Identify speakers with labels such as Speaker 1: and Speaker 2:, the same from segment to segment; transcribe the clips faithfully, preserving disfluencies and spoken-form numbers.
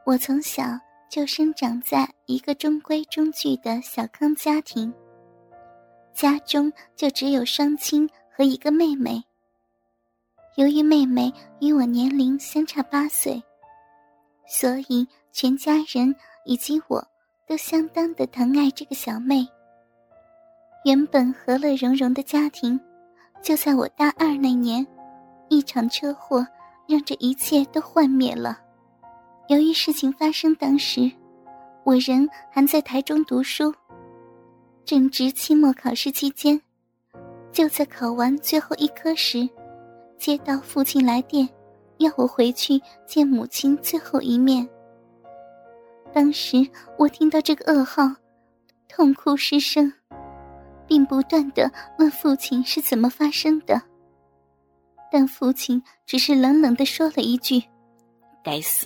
Speaker 1: 我从小就生长在一个中规中矩的小康家庭，家中就只有双亲和一个妹妹。由于妹妹与我年龄相差八岁，所以全家人以及我都相当的疼爱这个小妹。原本和乐融融的家庭，就在我大二那年，一场车祸让这一切都幻灭了。由于事情发生当时，我人还在台中读书，正值期末考试期间，就在考完最后一科时，接到父亲来电，要我回去见母亲最后一面。当时我听到这个噩耗，痛哭失声，并不断地问父亲是怎么发生的。但父亲只是冷冷地说了一句：该死。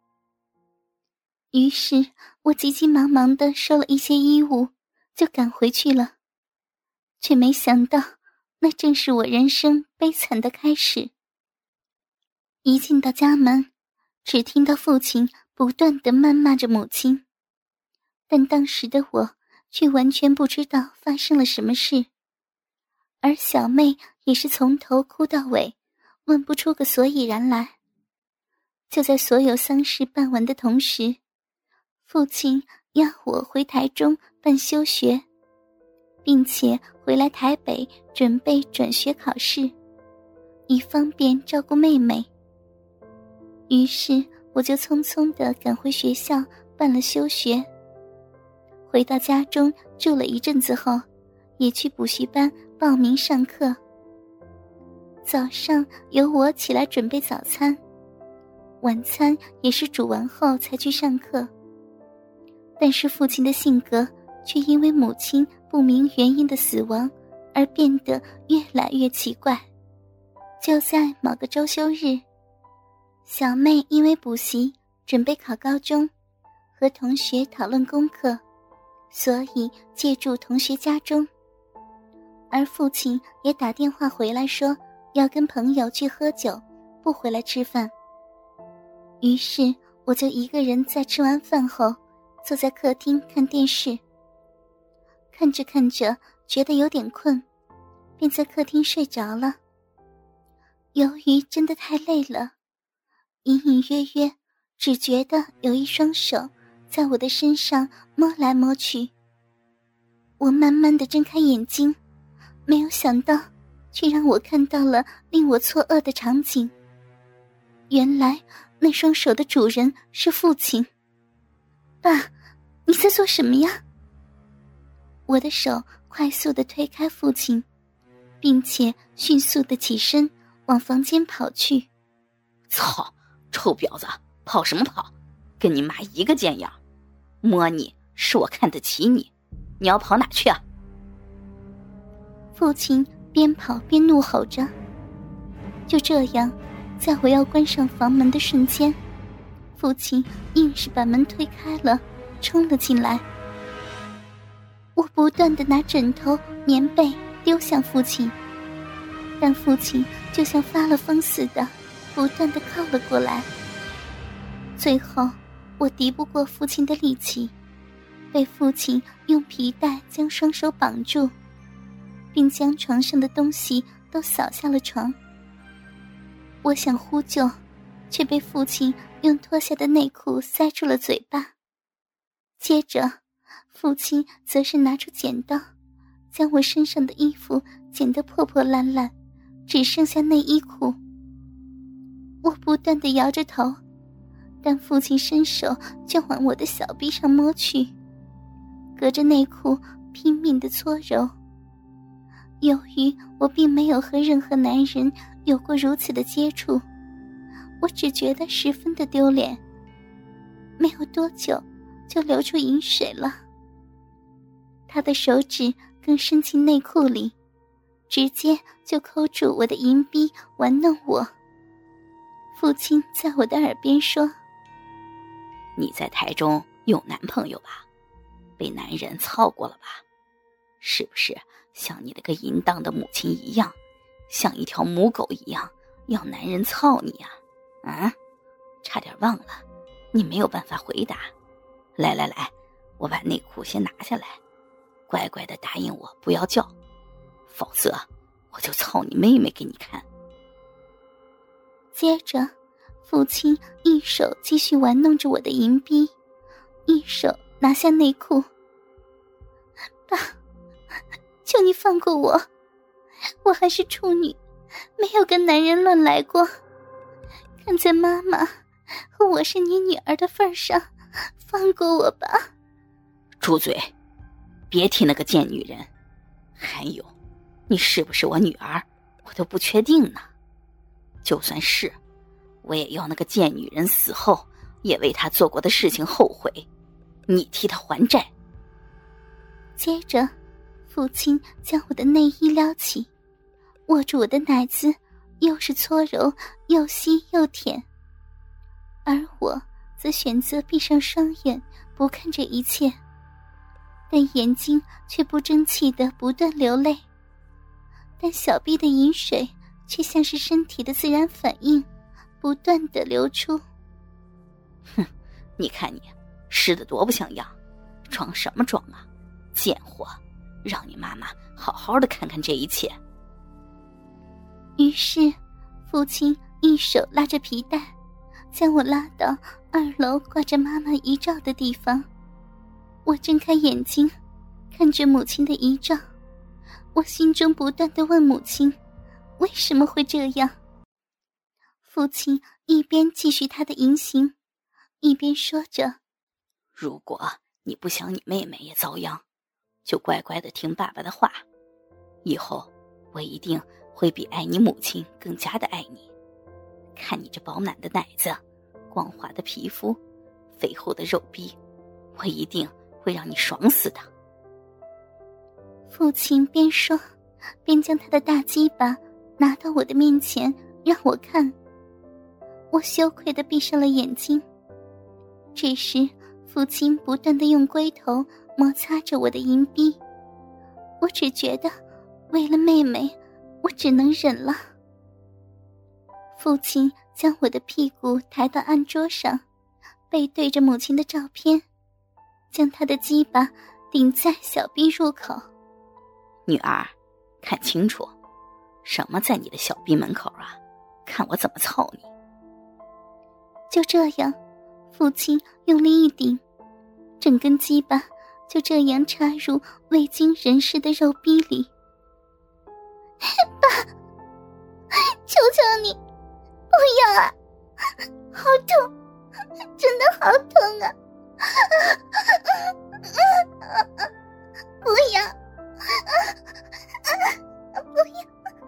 Speaker 1: 于是我急急忙忙地收了一些衣物，就赶回去了。却没想到，那正是我人生悲惨的开始。一进到家门，只听到父亲不断地谩骂着母亲，但当时的我却完全不知道发生了什么事，而小妹也是从头哭到尾，问不出个所以然来。就在所有丧事办完的同时，父亲要我回台中办休学，并且回来台北准备转学考试，以方便照顾妹妹。于是我就匆匆地赶回学校办了休学。回到家中住了一阵子后，也去补习班报名上课。早上由我起来准备早餐，晚餐也是煮完后才去上课。但是父亲的性格却因为母亲不明原因的死亡而变得越来越奇怪。就在某个周休日，小妹因为补习准备考高中，和同学讨论功课，所以借住同学家中。而父亲也打电话回来说要跟朋友去喝酒，不回来吃饭。于是我就一个人在吃完饭后坐在客厅看电视，看着看着觉得有点困，便在客厅睡着了。由于真的太累了，隐隐约约只觉得有一双手在我的身上摸来摸去。我慢慢地睁开眼睛，没有想到却让我看到了令我错愕的场景。原来那双手的主人是父亲。爸，你在做什么呀？我的手快速地推开父亲，并且迅速地起身往房间跑去。
Speaker 2: 操，臭婊子，跑什么跑？跟你妈一个贱样，摸你是我看得起你，你要跑哪去啊？
Speaker 1: 父亲边跑边怒吼着。就这样，在我要关上房门的瞬间，父亲硬是把门推开了，冲了进来。我不断地拿枕头、棉被丢向父亲，但父亲就像发了疯似的，不断地靠了过来。最后，我敌不过父亲的力气，被父亲用皮带将双手绑住，并将床上的东西都扫下了床。我想呼救，却被父亲用脱下的内裤塞住了嘴巴。接着，父亲则是拿出剪刀，将我身上的衣服剪得破破烂烂，只剩下内衣裤。我不断地摇着头，但父亲伸手就往我的小臂上摸去，隔着内裤拼命地搓揉。由于我并没有和任何男人有过如此的接触，我只觉得十分的丢脸。没有多久就流出饮水了。他的手指更伸进内裤里，直接就抠住我的银逼玩弄我。父亲在我的耳边说：
Speaker 2: 你在台中有男朋友吧？被男人操过了吧？是不是像你那个淫荡的母亲一样，像一条母狗一样要男人操你呀？啊，差点忘了， 你没有办法回答。来来来，我把内裤先拿下来，乖乖的答应我不要叫，否则我就操你妹妹给你看。
Speaker 1: 接着父亲一手继续玩弄着我的银币，一手拿下内裤。爸，求你放过我，我还是处女，没有跟男人乱来过。看在妈妈和我是你女儿的份上，放过我吧。
Speaker 2: 住嘴，别提那个贱女人。还有，你是不是我女儿，我都不确定呢。就算是，我也要那个贱女人死后也为她做过的事情后悔，你替她还债。
Speaker 1: 接着父亲将我的内衣撩起，握住我的奶子，又是搓揉又吸又舔，而我则选择闭上双眼不看这一切，但眼睛却不争气地不断流泪，但小臂的饮水却像是身体的自然反应，不断地流出。
Speaker 2: 哼，你看你湿得多不像样，装什么装啊，贱货，让你妈妈好好的看看这一切。
Speaker 1: 于是父亲一手拉着皮带，将我拉到二楼挂着妈妈遗照的地方。我睁开眼睛，看着母亲的遗照，我心中不断地问母亲，为什么会这样？父亲一边继续他的淫行，一边说着，
Speaker 2: 如果你不想你妹妹也遭殃，就乖乖地听爸爸的话，以后我一定会比爱你母亲更加的爱你。看你这饱满的奶子，光滑的皮肤，肥厚的肉壁，我一定会让你爽死的。
Speaker 1: 父亲边说边将他的大鸡巴拿到我的面前让我看。我羞愧地闭上了眼睛。这时父亲不断地用龟头摩擦着我的银臂，我只觉得为了妹妹我只能忍了。父亲将我的屁股抬到案桌上，背对着母亲的照片，将他的鸡巴顶在小臂入口。
Speaker 2: 女儿，看清楚，什么在你的小臂门口啊？看我怎么操你！
Speaker 1: 就这样，父亲用力一顶，整根鸡巴就这样插入未经人事的肉壁里。爸，求求你，不要啊！好痛，真的好痛啊！不要！不要！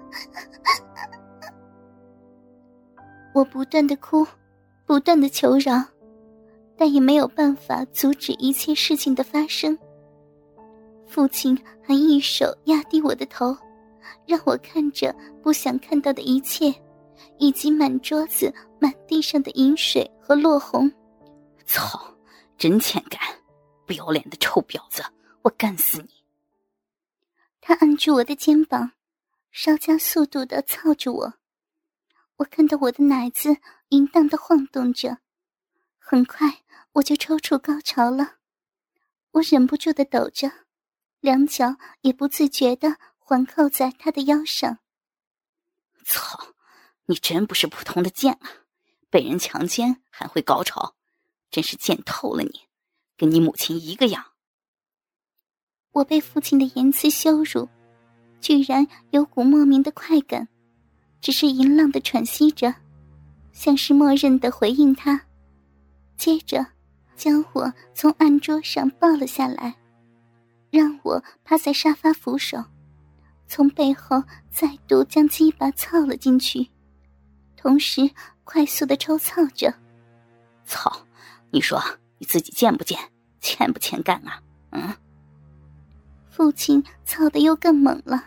Speaker 1: 我不断地哭，不断地求饶，但也没有办法阻止一切事情的发生。父亲还一手压低我的头，让我看着不想看到的一切，以及满桌子满地上的饮水和落红。
Speaker 2: 操，真欠干，不要脸的臭婊子，我干死你！
Speaker 1: 他按住我的肩膀，稍加速度地操着我。我看到我的奶子淫荡地晃动着，很快我就抽搐高潮了。我忍不住地抖着，两脚也不自觉地环扣在他的腰上。
Speaker 2: 操，你真不是普通的贱啊，被人强奸还会高潮，真是贱透了你，跟你母亲一个样。
Speaker 1: 我被父亲的言辞羞辱，居然有股莫名的快感，只是淫浪地喘息着，像是默认地回应他。接着将我从案桌上抱了下来，让我趴在沙发扶手，从背后再度将鸡巴操了进去，同时快速地抽操着。
Speaker 2: 操，你说你自己贱不贱，欠不欠干啊？嗯。
Speaker 1: 父亲操得又更猛了。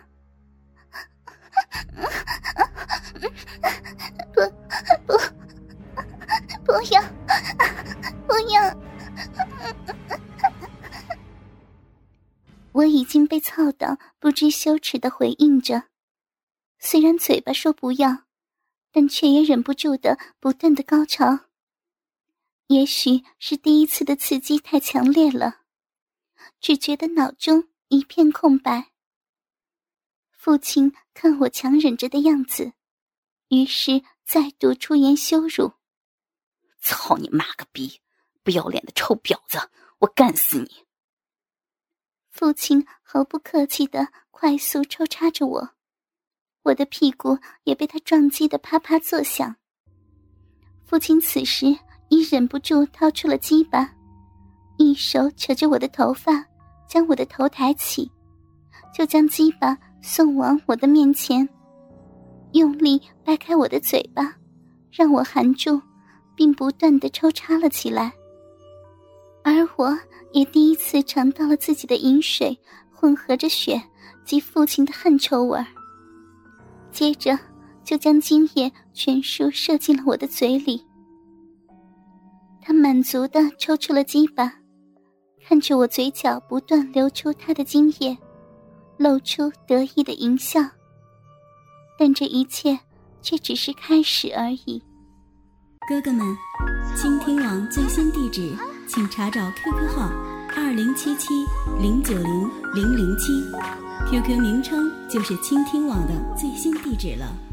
Speaker 1: 不不不要不要！我已经被操到不知羞耻地回应着，虽然嘴巴说不要，但却也忍不住的不断的高潮。 也许是第一次的刺激太强烈了，只觉得脑中一片空白。父亲看我强忍着的样子，于是再度出言羞辱：
Speaker 2: 操你妈个逼，不要脸的臭婊子，我干死你！
Speaker 1: 父亲毫不客气地快速抽插着我，我的屁股也被他撞击得啪啪作响。父亲此时已忍不住掏出了鸡巴，一手扯着我的头发，将我的头抬起，就将鸡巴送往我的面前，用力掰开我的嘴巴，让我含住，并不断地抽插了起来。而我也第一次尝到了自己的饮水混合着血及父亲的汗臭味儿，接着就将精液全数射进了我的嘴里。他满足地抽出了鸡巴，看着我嘴角不断流出他的精液，露出得意的淫笑。但这一切却只是开始而已。
Speaker 3: 哥哥们，倾听网最新地址请查找 Q Q 号二零七七零九零零零七 ，Q Q 名称就是倾听网的最新地址了。